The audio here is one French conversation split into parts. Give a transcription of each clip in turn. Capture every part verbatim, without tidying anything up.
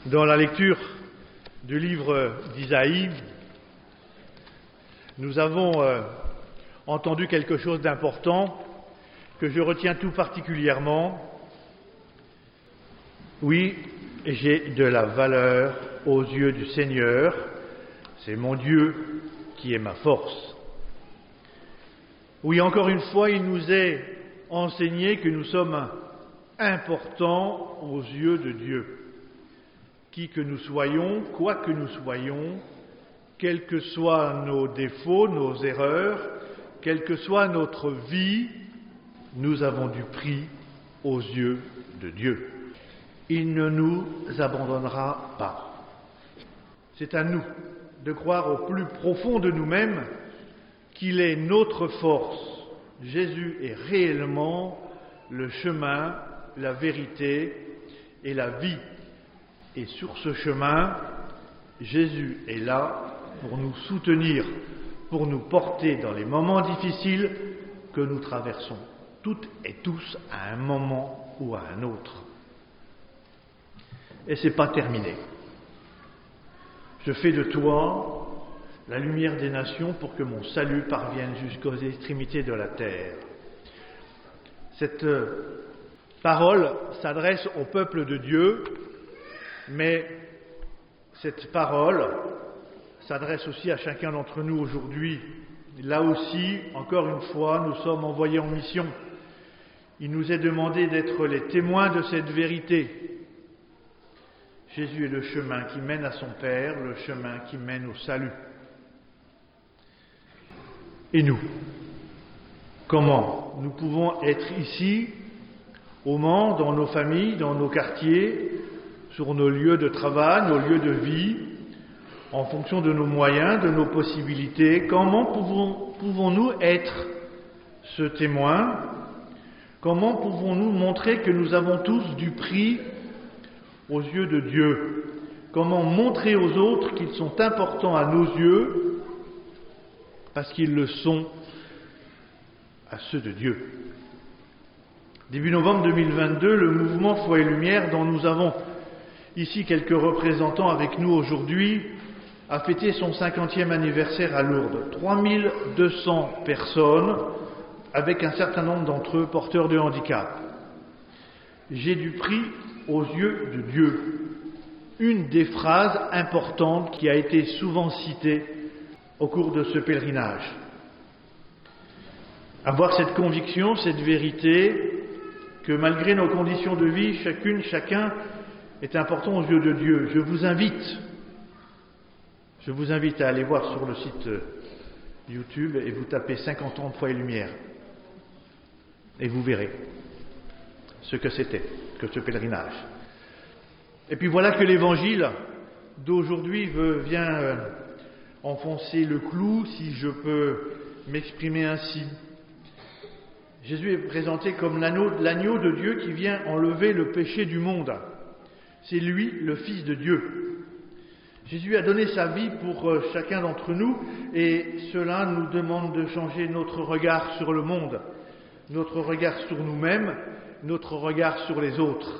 Dans la lecture du livre d'Isaïe, nous avons euh, entendu quelque chose d'important que je retiens tout particulièrement. Oui, j'ai de la valeur aux yeux du Seigneur, c'est mon Dieu qui est ma force. Oui, encore une fois, il nous est enseigné que nous sommes importants aux yeux de Dieu. Qui que nous soyons, quoi que nous soyons, quels que soient nos défauts, nos erreurs, quelle que soit notre vie, nous avons du prix aux yeux de Dieu. Il ne nous abandonnera pas. C'est à nous de croire au plus profond de nous-mêmes qu'il est notre force. Jésus est réellement le chemin, la vérité et la vie. Et sur ce chemin, Jésus est là pour nous soutenir, pour nous porter dans les moments difficiles que nous traversons, toutes et tous à un moment ou à un autre. Et c'est pas terminé. Je fais de toi la lumière des nations pour que mon salut parvienne jusqu'aux extrémités de la terre. Cette parole s'adresse au peuple de Dieu, mais cette parole s'adresse aussi à chacun d'entre nous aujourd'hui. Là aussi, encore une fois, nous sommes envoyés en mission. Il nous est demandé d'être les témoins de cette vérité. Jésus est le chemin qui mène à son Père, le chemin qui mène au salut. Et nous, comment nous pouvons être ici, au Mans, dans nos familles, dans nos quartiers, sur nos lieux de travail, nos lieux de vie, en fonction de nos moyens, de nos possibilités? Comment pouvons, pouvons-nous être ce témoin? Comment pouvons-nous montrer que nous avons tous du prix aux yeux de Dieu? Comment montrer aux autres qu'ils sont importants à nos yeux parce qu'ils le sont à ceux de Dieu? Début novembre deux mille vingt-deux, le mouvement Foi et Lumière, dont nous avons ici quelques représentants avec nous aujourd'hui, a fêté son cinquantième anniversaire à Lourdes. trois mille deux cents personnes, avec un certain nombre d'entre eux porteurs de handicap. J'ai du prix aux yeux de Dieu. Une des phrases importantes qui a été souvent citée au cours de ce pèlerinage. Avoir cette conviction, cette vérité, que malgré nos conditions de vie, chacune, chacun est important aux yeux de Dieu. Je vous invite, je vous invite à aller voir sur le site YouTube et vous tapez cinquante ans de Foi et Lumière. Et vous verrez ce que c'était, que ce pèlerinage. Et puis voilà que l'évangile d'aujourd'hui veut, vient euh, enfoncer le clou, si je peux m'exprimer ainsi. Jésus est présenté comme l'agneau, l'agneau de Dieu qui vient enlever le péché du monde. C'est lui, le Fils de Dieu. Jésus a donné sa vie pour euh, chacun d'entre nous et cela nous demande de changer notre regard sur le monde, notre regard sur nous-mêmes, notre regard sur les autres.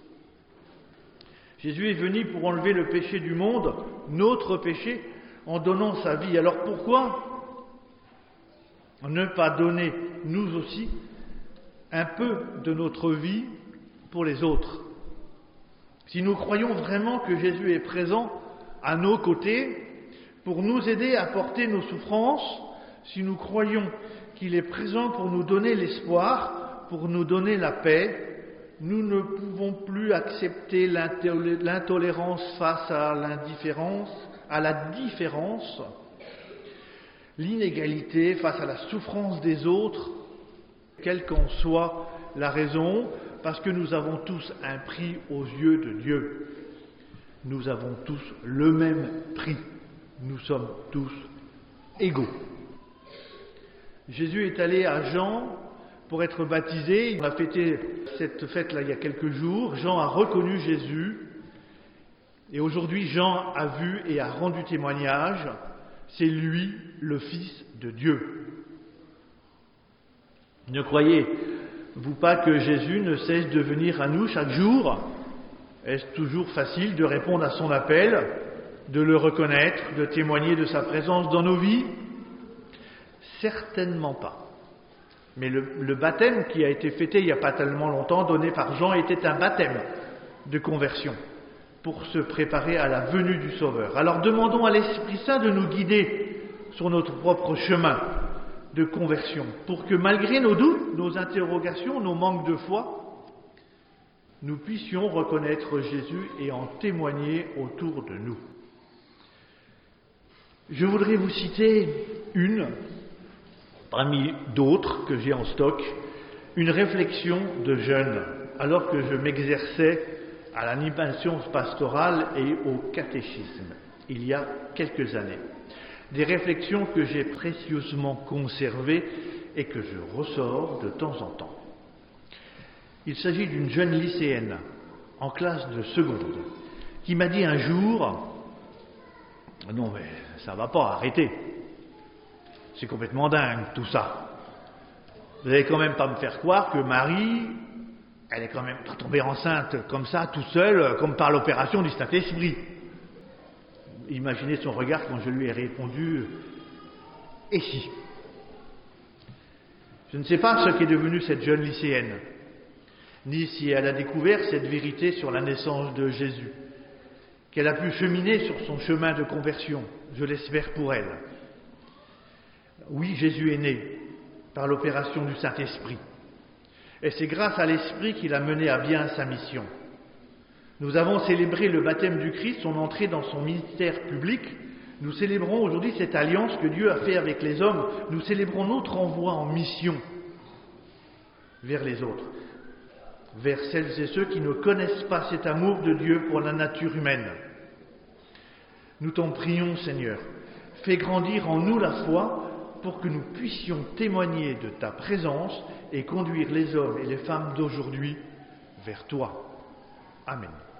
Jésus est venu pour enlever le péché du monde, notre péché, en donnant sa vie. Alors pourquoi ne pas donner, nous aussi, un peu de notre vie pour les autres? Si nous croyons vraiment que Jésus est présent à nos côtés pour nous aider à porter nos souffrances, si nous croyons qu'il est présent pour nous donner l'espoir, pour nous donner la paix, nous ne pouvons plus accepter l'intolérance face à l'indifférence, à la différence, l'inégalité face à la souffrance des autres, quelle qu'en soit la raison, parce que nous avons tous un prix aux yeux de Dieu. Nous avons tous le même prix. Nous sommes tous égaux. Jésus est allé à Jean pour être baptisé. On a fêté cette fête-là il y a quelques jours. Jean a reconnu Jésus. Et aujourd'hui, Jean a vu et a rendu témoignage. C'est lui, le Fils de Dieu. Ne croyez-vous pas que Jésus ne cesse de venir à nous chaque jour Est-ce toujours facile de répondre à son appel, de le reconnaître, de témoigner de sa présence dans nos vies? Certainement pas. Mais le, le baptême qui a été fêté il n'y a pas tellement longtemps, donné par Jean, était un baptême de conversion pour se préparer à la venue du Sauveur. Alors demandons à l'Esprit Saint de nous guider sur notre propre chemin de conversion, pour que malgré nos doutes, nos interrogations, nos manques de foi, nous puissions reconnaître Jésus et en témoigner autour de nous. Je voudrais vous citer une, parmi d'autres que j'ai en stock, une réflexion de jeune, alors que je m'exerçais à l'animation pastorale et au catéchisme, il y a quelques années. Des réflexions que j'ai précieusement conservées et que je ressors de temps en temps. Il s'agit d'une jeune lycéenne en classe de seconde qui m'a dit un jour « Non mais ça va pas, arrêtez, c'est complètement dingue tout ça. Vous n'allez quand même pas me faire croire que Marie, elle est quand même pas tombée enceinte comme ça, tout seul, comme par l'opération du Saint-Esprit. » Imaginez son regard quand je lui ai répondu « Et si ?» Je ne sais pas ce qu'est devenue cette jeune lycéenne, ni si elle a découvert cette vérité sur la naissance de Jésus, qu'elle a pu cheminer sur son chemin de conversion, je l'espère pour elle. Oui, Jésus est né par l'opération du Saint-Esprit, et c'est grâce à l'Esprit qu'il a mené à bien sa mission. Nous avons célébré le baptême du Christ, son entrée dans son ministère public. Nous célébrons aujourd'hui cette alliance que Dieu a faite avec les hommes. Nous célébrons notre envoi en mission vers les autres, vers celles et ceux qui ne connaissent pas cet amour de Dieu pour la nature humaine. Nous t'en prions, Seigneur, fais grandir en nous la foi pour que nous puissions témoigner de ta présence et conduire les hommes et les femmes d'aujourd'hui vers toi. Amen.